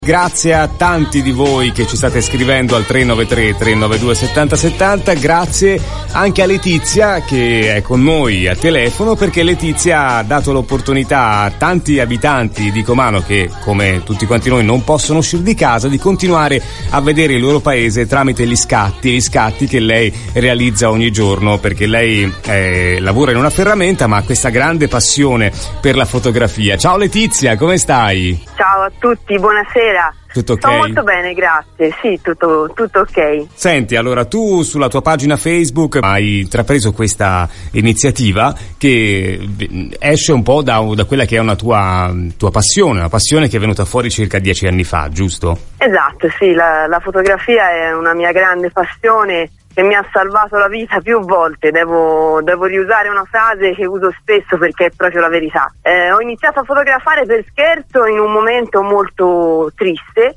Grazie a tanti di voi che ci state scrivendo al 393 392 7070, grazie anche a Letizia che è con noi a telefono, perché Letizia ha dato l'opportunità a tanti abitanti di Comano che, come tutti quanti noi, non possono uscire di casa, di continuare a vedere il loro paese tramite gli scatti che lei realizza ogni giorno, perché lei lavora in una ferramenta ma ha questa grande passione per la fotografia. Ciao Letizia, come stai? Ciao a tutti, buonasera. Tutto ok? Sto molto bene, grazie. Sì, tutto ok. Senti, allora tu sulla tua pagina Facebook hai intrapreso questa iniziativa che esce un po' da quella che è una tua passione, una passione che è venuta fuori circa 10 anni fa, giusto? Esatto, sì, la fotografia è una mia grande passione che mi ha salvato la vita più volte. Devo riusare una frase che uso spesso perché è proprio la verità. Ho iniziato a fotografare per scherzo in un momento molto triste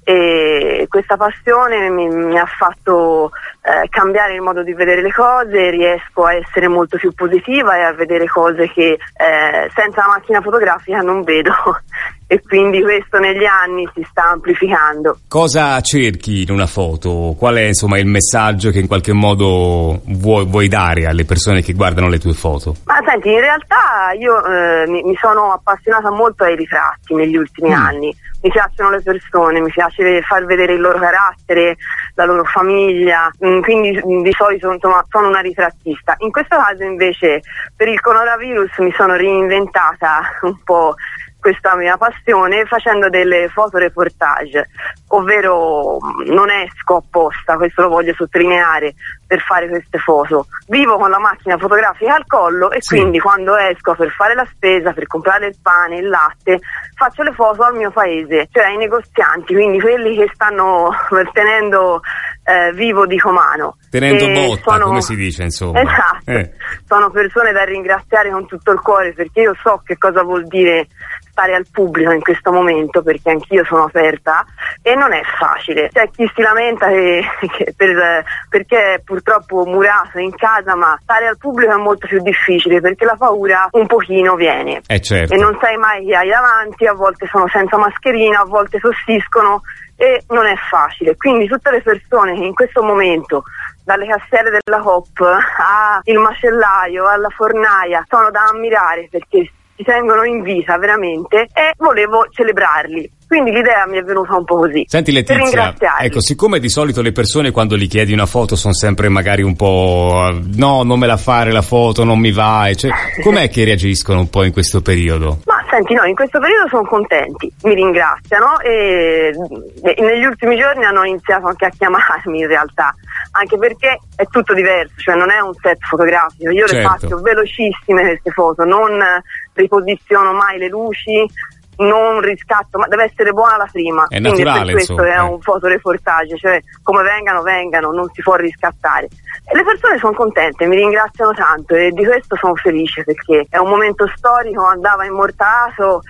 e questa passione mi ha fatto cambiare il modo di vedere le cose. Riesco a essere molto più positiva e a vedere cose che senza la macchina fotografica non vedo e quindi questo negli anni si sta amplificando. Cosa cerchi in una foto? Qual è insomma il messaggio che in qualche modo vuoi dare alle persone che guardano le tue foto? Ma senti, in realtà io mi sono appassionata molto ai ritratti negli ultimi anni. Mi piacciono le persone, mi piace far vedere il loro carattere, la loro famiglia, quindi di solito sono una ritrattista. In questo caso invece per il coronavirus mi sono reinventata un po' questa mia passione facendo delle fotoreportage, ovvero non esco apposta, questo lo voglio sottolineare, per fare queste foto. Vivo con la macchina fotografica al collo e quindi quando esco per fare la spesa, per comprare il pane, il latte, faccio le foto al mio paese, cioè ai negozianti, quindi quelli che stanno tenendo vivo di Comano. Tenendo botta, come si dice, insomma. Esatto, sono persone da ringraziare con tutto il cuore, perché io so che cosa vuol dire stare al pubblico in questo momento, perché anch'io sono aperta e non è facile. C'è chi si lamenta perché è purtroppo murato in casa, ma stare al pubblico è molto più difficile perché la paura un pochino viene certo. E non sai mai chi hai davanti, a volte sono senza mascherina, a volte tossiscono e non è facile. Quindi tutte le persone che in questo momento, dalle cassiere della Coop al macellaio alla fornaia, sono da ammirare perché si tengono in vita veramente e volevo celebrarli. Quindi l'idea mi è venuta un po' così. Senti Letizia, ecco, siccome di solito le persone quando gli chiedi una foto sono sempre magari un po' no, non me la fare la foto, non mi va, com'è che reagiscono un po' in questo periodo? Ma senti, no, in questo periodo sono contenti, mi ringraziano e negli ultimi giorni hanno iniziato anche a chiamarmi in realtà, anche perché è tutto diverso, cioè non è un set fotografico, io le faccio velocissime queste foto, non riposiziono mai le luci, non riscatto, ma deve essere buona la prima. È naturale, per questo è un fotoreportage, cioè come vengano, non si può riscattare. E le persone sono contente, mi ringraziano tanto e di questo sono felice perché è un momento storico, andava immortalato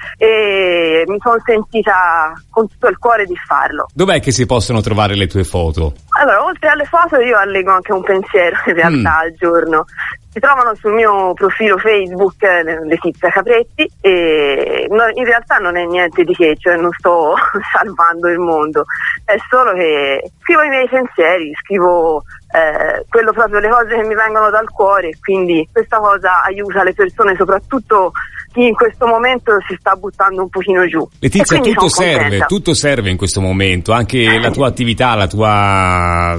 e mi sono sentita con tutto il cuore di farlo. Dov'è che si possono trovare le tue foto? Allora, oltre alle foto io allego anche un pensiero in realtà al giorno. Si trovano sul mio profilo Facebook Letizia Capretti e in realtà non è niente di che, cioè non sto salvando il mondo, è solo che scrivo i miei pensieri, scrivo quello proprio, le cose che mi vengono dal cuore, e quindi questa cosa aiuta le persone, soprattutto chi in questo momento si sta buttando un pochino giù. Letizia, tutto serve in questo momento, anche la tua attività, la tua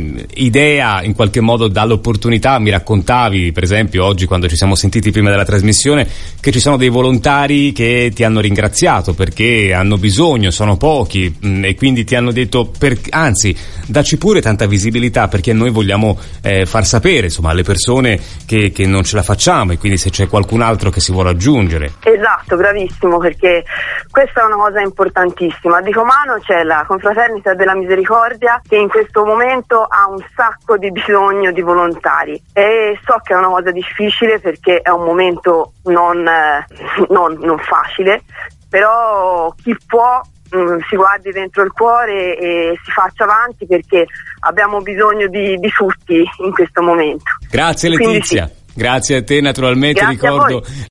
idea in qualche modo dà l'opportunità. Mi raccontavi per esempio oggi, quando ci siamo sentiti prima della trasmissione, che ci sono dei volontari che ti hanno ringraziato perché hanno bisogno, sono pochi, e quindi ti hanno detto anzi dacci pure tanta visibilità, perché noi vogliamo far sapere insomma alle persone che non ce la facciamo, e quindi se c'è qualcun altro che si vuole aggiungere. Esatto, bravissimo, perché questa è una cosa importantissima. Di Comano c'è la Confraternita della Misericordia che in questo momento ha un sacco di bisogno di volontari e so che è una cosa difficile perché è un momento non facile, però chi può si guardi dentro il cuore e si faccia avanti, perché abbiamo bisogno di tutti in questo momento. Grazie Letizia. Grazie a te, naturalmente. Grazie, ricordo